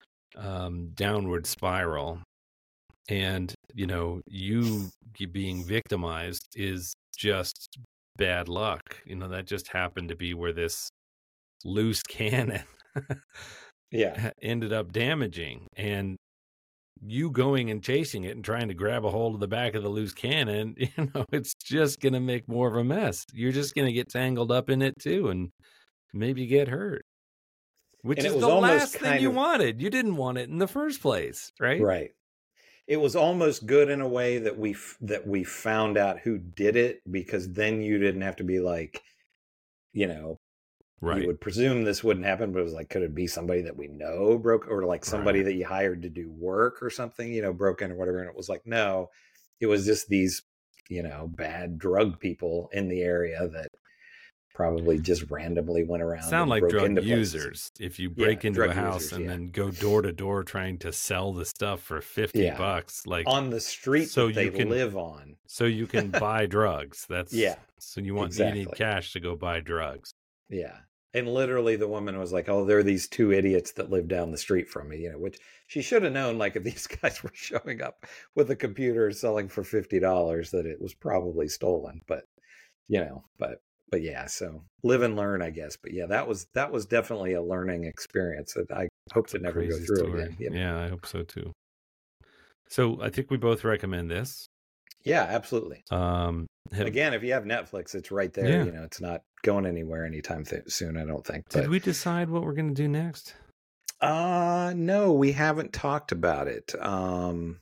um, downward spiral, and you know, you being victimized is just bad luck. You know, that just happened to be where this loose cannon Yeah. ended up damaging, and you going and chasing it and trying to grab a hold of the back of the loose cannon, you know, it's just going to make more of a mess. You're just going to get tangled up in it too, and maybe get hurt, which And it is was the almost last thing kind you of wanted. You didn't want it in the first place, right? right. It was almost good in a way that we f- that we found out who did it, because then you didn't have to be like, you know, Right. you would presume this wouldn't happen, but it was like, could it be somebody that we know broke, or like somebody Right. that you hired to do work or something, you know, broke in or whatever? And it was like, no, it was just these, you know, bad drug people in the area that probably just randomly went around Sound and like broke drug into places. users. If you Yeah, break into drug a house users, and yeah. then go door to door trying to sell the stuff for fifty Yeah. bucks, like On the street so that they you can live on. so you can buy drugs. That's Yeah, So you want you need exactly. cash to go buy drugs. Yeah. And literally the woman was like, oh, there are these two idiots that live down the street from me, you know, which she should have known, like, if these guys were showing up with a computer selling for fifty dollars, that it was probably stolen. But, you know, but, but yeah, so live and learn, I guess. But yeah, that was, that was definitely a learning experience that I hope to never go Crazy through story. again. You know? Yeah, I hope so too. So I think we both recommend this. Yeah, absolutely. Um, have, Again, if you have Netflix, it's right there. Yeah. You know, it's not going anywhere anytime th- soon, I don't think. did But we decide what we're going to do next? Uh no, we haven't talked about it. Um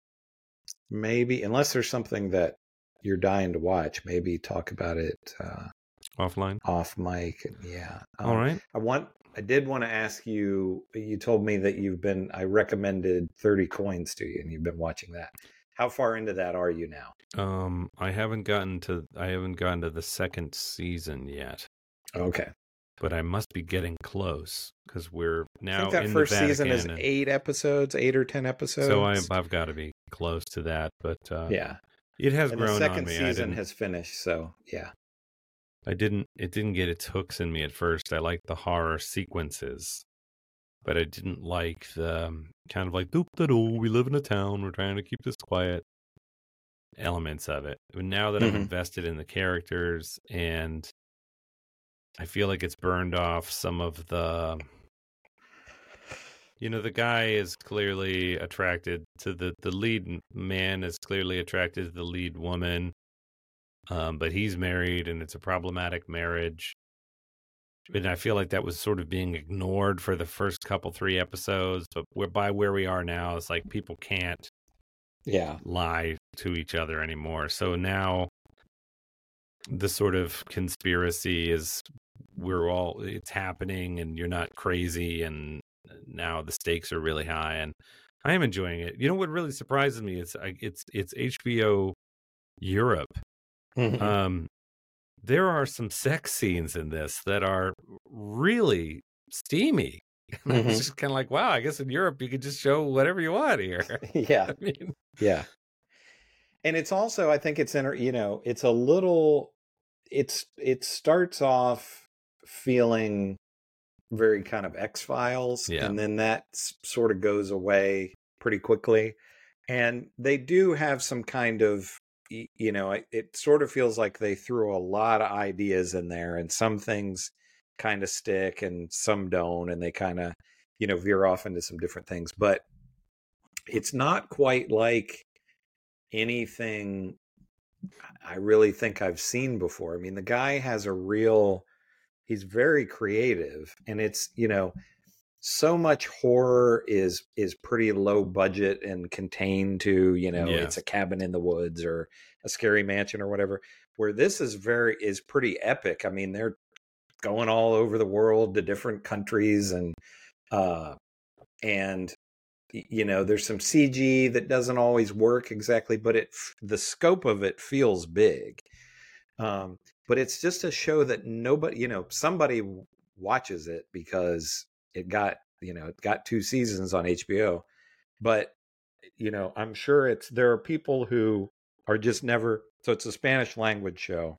maybe, unless there's something that you're dying to watch, maybe talk about it uh Offline. off mic. And yeah. Um, All right. I want I did want to ask you, you told me that you've been I recommended thirty coins to you and you've been watching that. How far into that are you now? Um, I haven't gotten to I haven't gotten to the second season yet, Okay. but I must be getting close because we're I now think that in first the Vatican. season is and- eight episodes, eight or ten episodes. so I, I've got to be close to that, but uh, yeah. it has And the grown second on me. I season didn't, has finished, so yeah. I didn't. It didn't get its hooks in me at first. I liked the horror sequences, but I didn't like the um, kind of like doop da doo. We live in a town. We're trying to keep this quiet elements of it. But now that I'm Mhm. invested in the characters, and I feel like it's burned off some of the, you know, the guy is clearly attracted to the the lead man is clearly attracted to the lead woman, um, but he's married and it's a problematic marriage. And I feel like that was sort of being ignored for the first couple three episodes, but we're by where we are now. It's like people can't Yeah. lie to each other anymore. So now the sort of conspiracy is we're all it's happening and you're not crazy, and now the stakes are really high, and I am enjoying it. You know what really surprises me? It's it's it's H B O Europe. Mhm. Um, there are some sex scenes in this that are really steamy. And I was Mhm. just kind of like, wow, I guess in Europe you could just show whatever you want here. Yeah. I mean, Yeah. And it's also, I think it's, inter, you know, it's a little, it's, it starts off feeling very kind of X-Files, Yeah. and then that s- sort of goes away pretty quickly. And they do have some kind of, y- you know, it, it sort of feels like they threw a lot of ideas in there, and some things kind of stick and some don't, and they kind of, you know, veer off into some different things. But it's not quite like anything I really think I've seen before. I mean, the guy has a real, he's very creative, and it's, you know, so much horror is is pretty low budget and contained to, you know, Yeah. it's a cabin in the woods or a scary mansion or whatever, where this is very is pretty epic. I mean, they're going all over the world to different countries, and uh and y- you know, there's some C G that doesn't always work exactly, but it the scope of it feels big. Um but it's just a show that nobody, you know, somebody watches it because it got, you know, it got two seasons on H B O. But, you know, I'm sure it's, there are people who are just never, so it's a Spanish language show.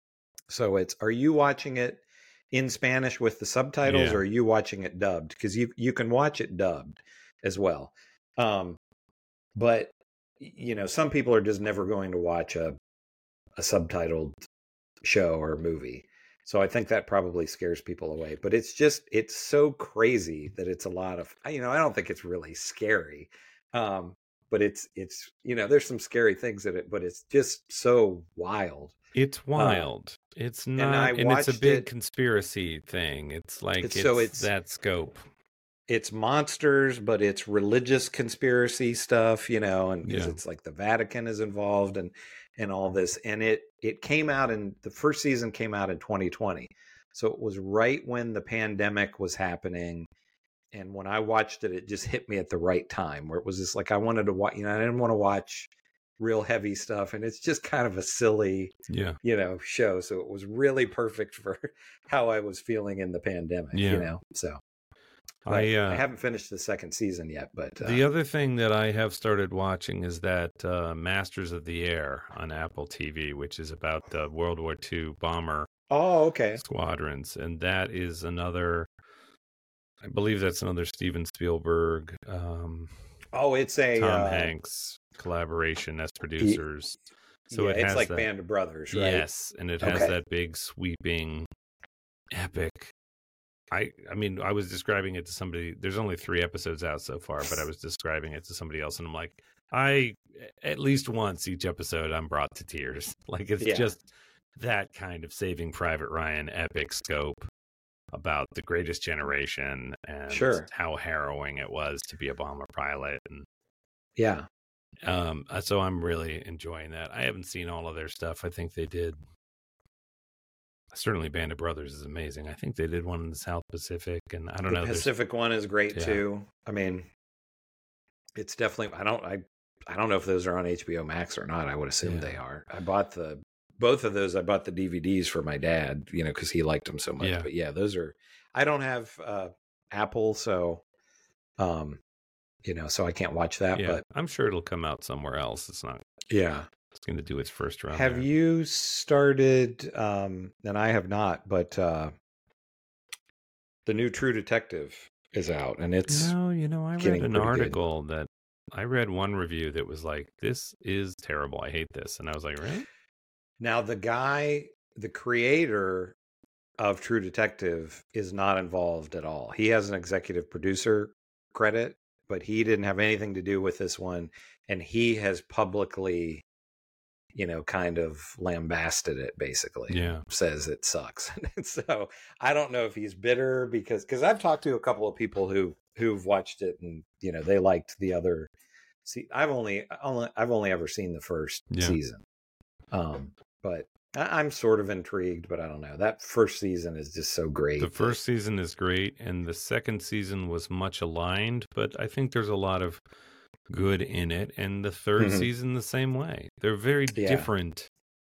So it's, are you watching it in Spanish with the subtitles, Yeah. or are you watching it dubbed? Because you, you can watch it dubbed as well. Um, but, you know, some people are just never going to watch a, a subtitled show or movie. So I think that probably scares people away. But it's just, it's so crazy that it's a lot of, you know, I don't think it's really scary. Um, but it's, it's, you know, there's some scary things in it, but it's just so wild. It's wild. Uh, it's not, I and, and it's a big it, conspiracy thing. It's like, it's, it's, so it's that scope. It's monsters, but it's religious conspiracy stuff, you know, and because Yeah. it's like the Vatican is involved and, and all this. And it, it came out in, the first season came out in twenty twenty. So it was right when the pandemic was happening. And when I watched it, it just hit me at the right time, where it was just like, I wanted to watch, you know, I didn't want to watch real heavy stuff. And it's just kind of a silly, yeah, you know, show. So it was really perfect for how I was feeling in the pandemic, yeah. you know, so. I, uh, I haven't finished the second season yet, but uh, the other thing that I have started watching is that uh, Masters of the Air on Apple T V, which is about the World War Two bomber oh, okay. squadrons, and that is another. I believe that's another Steven Spielberg, um, oh, it's a Tom uh, Hanks collaboration as producers. So yeah, it it's has like that, Band of Brothers, right? Yes, and it has okay. that big sweeping, epic. I, I mean, I was describing it to somebody. There's only three episodes out so far, but I was describing it to somebody else, and I'm like, I at least once each episode, I'm brought to tears. Like it's yeah. just that kind of Saving Private Ryan epic scope about the greatest generation and sure. how harrowing it was to be a bomber pilot. And yeah, um, so I'm really enjoying that. I haven't seen all of their stuff. I think they did. Certainly, Band of Brothers is amazing. I think they did one in the South Pacific, and I don't the know. The Pacific one is great yeah. too. I mean, it's definitely. I don't. I. I don't know if those are on H B O Max or not. I would assume yeah. they are. I bought the both of those. I bought the D V Ds for my dad, you know, because he liked them so much. Yeah. But yeah, those are. I don't have uh, Apple, so, um, you know, so I can't watch that. Yeah, but I'm sure it'll come out somewhere else. It's not. Yeah. It's going to do its first run. Have there. you started, um, and I have not, but uh, the new True Detective is out, and it's No, you know, I read getting an pretty good. article that I read one review that was like, "This is terrible. I hate this," and I was like, "Really?" Now the guy, the creator of True Detective, is not involved at all. He has an executive producer credit, but he didn't have anything to do with this one, and he has publicly, you know, kind of lambasted it, basically. Yeah. Says it sucks. So I don't know if he's bitter because, because I've talked to a couple of people who, who've watched it and, you know, they liked the other. See, I've only, only, I've only ever seen the first Yeah. season. Um, but I, I'm sort of intrigued, but I don't know. That first season is just so great. The first season is great, and the second season was much aligned, but I think there's a lot of good in it, and the third Mhm. season the same way. They're very Yeah. different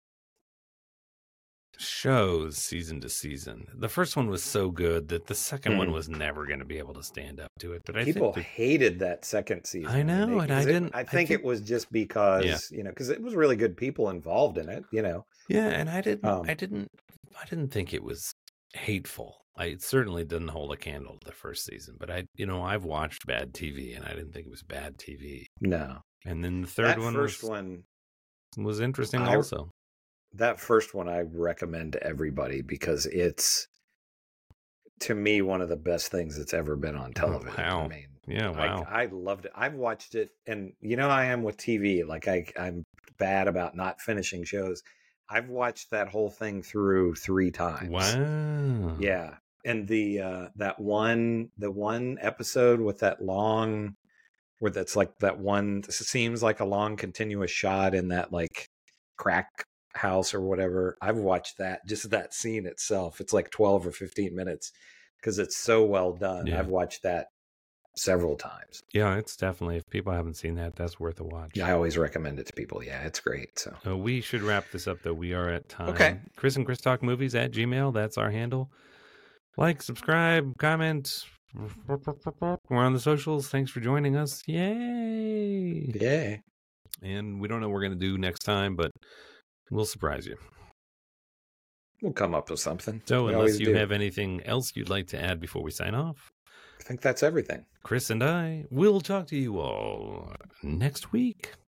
shows season to season. The first one was so good that the second one Mhm. was never going to be able to stand up to it. But I People think that, hated that second season. I know, didn't they? and I 'Cause it- didn't- I I think think- it was just because, Yeah. you know, because it was really good people involved in it, you know. yeah, and I didn't, Um, I didn't, I didn't think it was hateful. I it certainly didn't hold a candle to the first season. But I, you know, I've watched bad T V, and I didn't think it was bad T V. No. And then the third That one first was, one, was interesting I- also. that first one I recommend to everybody because it's, to me, one of the best things that's ever been on television. wow. I mean, Yeah, wow. I, I loved it. I've watched it, and you know, I am with T V. Like I, I'm bad about not finishing shows. I've watched that whole thing through three times. Wow. Yeah, and the uh, that one, the one episode with that long, where that's like that one seems like a long continuous shot in that like crack house or whatever. I've watched that, just that scene itself. It's like twelve or fifteen minutes because it's so well done. Yeah. I've watched that several times. Yeah, it's definitely, if people haven't seen that, that's worth a watch. Yeah, I always recommend it to people. Yeah, it's great. So Uh, we should wrap this up, though. We are at time. Okay. Chris and Chris Talk Movies at Gmail. That's our handle. Like, subscribe, comment. We're on the socials. Thanks for joining us. Yay. yeah. And we don't know what we're going to do next time, but we'll surprise you. We'll come up with something. So We unless always you do. have anything else you'd like to add before we sign off, I think that's everything. Chris and I will talk to you all next week.